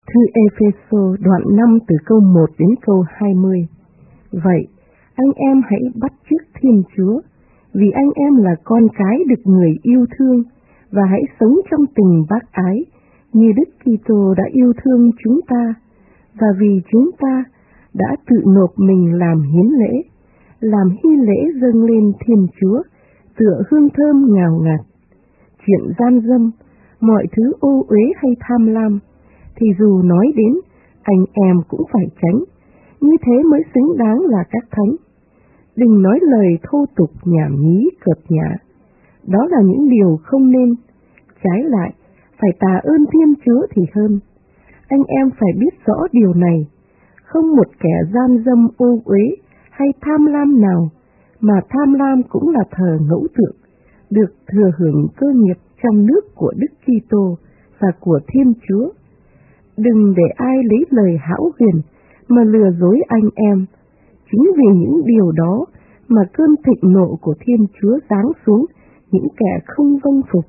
Thư Ê-phê-sô đoạn 5 từ câu 1 đến câu 20. Vậy, anh em hãy bắt chước Thiên Chúa, vì anh em là con cái được người yêu thương, và hãy sống trong tình bác ái, như Đức Kitô đã yêu thương chúng ta, và vì chúng ta đã tự nộp mình làm hiến lễ, làm hy lễ dâng lên Thiên Chúa, tựa hương thơm ngào ngạt. Chuyện gian dâm, mọi thứ ô uế hay tham lam, thì dù nói đến, anh em cũng phải tránh, như thế mới xứng đáng là các thánh. Đừng nói lời thô tục nhảm nhí cợt nhã, đó là những điều không nên. Trái lại, phải tạ ơn Thiên Chúa thì hơn. Anh em phải biết rõ điều này, không một kẻ gian dâm ô uế hay tham lam nào, mà tham lam cũng là thờ ngẫu tượng, được thừa hưởng cơ nghiệp trong nước của Đức Kitô và của Thiên Chúa. Đừng để ai lấy lời hão huyền mà lừa dối anh em. Chính vì những điều đó mà cơn thịnh nộ của Thiên Chúa giáng xuống những kẻ không vâng phục.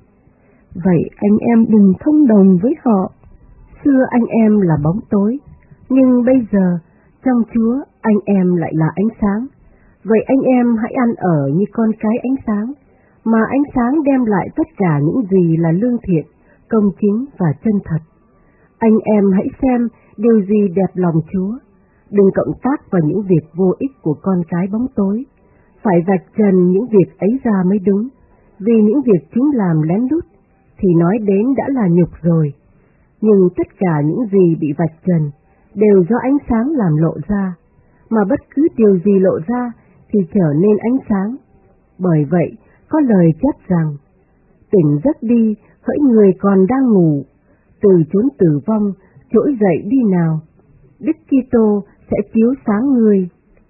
Vậy anh em đừng thông đồng với họ. Xưa anh em là bóng tối, nhưng bây giờ trong Chúa anh em lại là ánh sáng. Vậy anh em hãy ăn ở như con cái ánh sáng, mà ánh sáng đem lại tất cả những gì là lương thiện, công chính và chân thật. Anh em hãy xem điều gì đẹp lòng Chúa, đừng cộng tác vào những việc vô ích của con cái bóng tối. Phải vạch trần những việc ấy ra mới đúng, vì những việc chúng làm lén lút thì nói đến đã là nhục rồi. Nhưng tất cả những gì bị vạch trần đều do ánh sáng làm lộ ra, mà bất cứ điều gì lộ ra thì trở nên ánh sáng. Bởi vậy, có lời chép rằng, tỉnh giấc đi, hỡi người còn đang ngủ, từ chốn tử vong trỗi dậy đi nào, Đức Kitô sẽ chiếu sáng ngươi.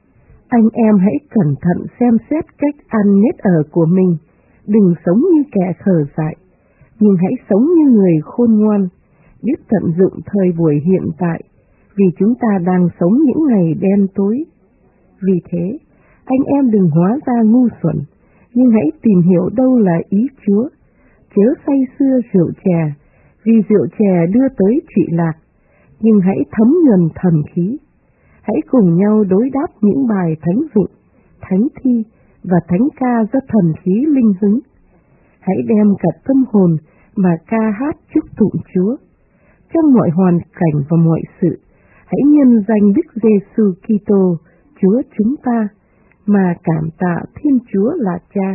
Anh em hãy cẩn thận xem xét cách ăn nết ở của mình, đừng sống như kẻ khờ dại, nhưng hãy sống như người khôn ngoan, biết tận dụng thời buổi hiện tại, vì chúng ta đang sống những ngày đen tối. Vì thế, anh em đừng hóa ra ngu xuẩn, nhưng hãy tìm hiểu đâu là ý Chúa, chớ say sưa rượu chè, vì rượu chè đưa tới trụy lạc, nhưng hãy thấm nhuần thần khí. Hãy cùng nhau đối đáp những bài thánh vịnh, thánh thi và thánh ca do thần khí linh hứng. Hãy đem cả tâm hồn mà ca hát chúc tụng Chúa. Trong mọi hoàn cảnh và mọi sự, hãy nhân danh Đức Giêsu Kitô, Chúa chúng ta, mà cảm tạ Thiên Chúa là Cha.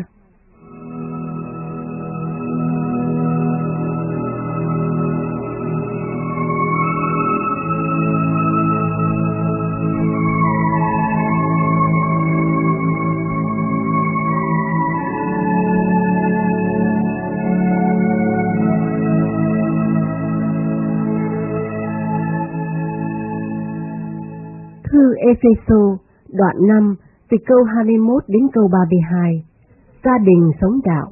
Thư Ê-phê-sô đoạn 5 từ câu 21 đến câu 32. Gia đình sống đạo.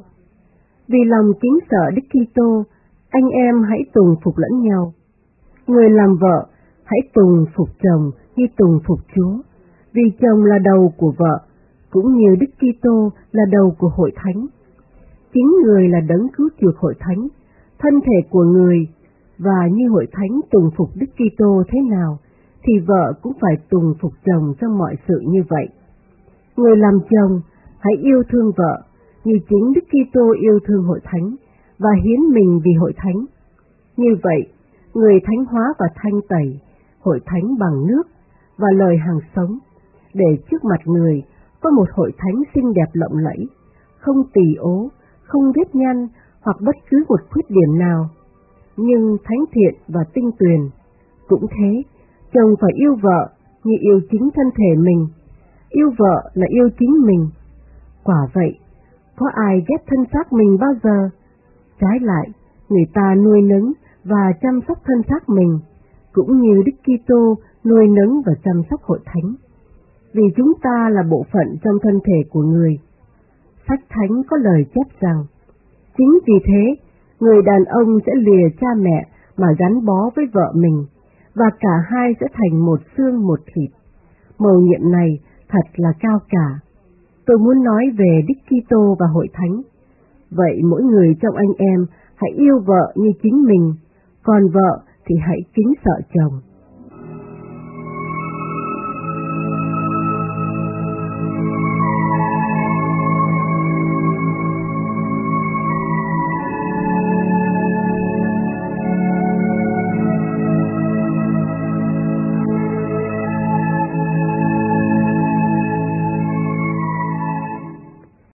Vì lòng kính sợ Đức Kitô, anh em hãy tùng phục lẫn nhau. Người làm vợ hãy tùng phục chồng như tùng phục Chúa, vì chồng là đầu của vợ, cũng như Đức Kitô là đầu của hội thánh. Chính người là đấng cứu chuộc hội thánh, thân thể của người, và như hội thánh tùng phục Đức Kitô thế nào, thì vợ cũng phải tùng phục chồng trong mọi sự như vậy. Người làm chồng hãy yêu thương vợ như chính Đức Kitô yêu thương hội thánh và hiến mình vì hội thánh. Như vậy, người thánh hóa và thanh tẩy hội thánh bằng nước và lời hằng sống, để trước mặt người có một hội thánh xinh đẹp lộng lẫy, không tỳ ố, không vết nhăn hoặc bất cứ một khuyết điểm nào, nhưng thánh thiện và tinh tuyền. Cũng thế, chồng phải yêu vợ như yêu chính thân thể mình, yêu vợ là yêu chính mình. Quả vậy, có ai ghét thân xác mình bao giờ? Trái lại, người ta nuôi nấng và chăm sóc thân xác mình, cũng như Đức Kitô nuôi nấng và chăm sóc hội thánh, vì chúng ta là bộ phận trong thân thể của người. Sách Thánh có lời chép rằng, chính vì thế, người đàn ông sẽ lìa cha mẹ mà gắn bó với vợ mình, và cả hai sẽ thành một xương một thịt. Mầu nhiệm này thật là cao cả. Tôi muốn nói về Đức Kitô và hội thánh. Vậy mỗi người trong anh em hãy yêu vợ như chính mình, còn vợ thì hãy kính sợ chồng.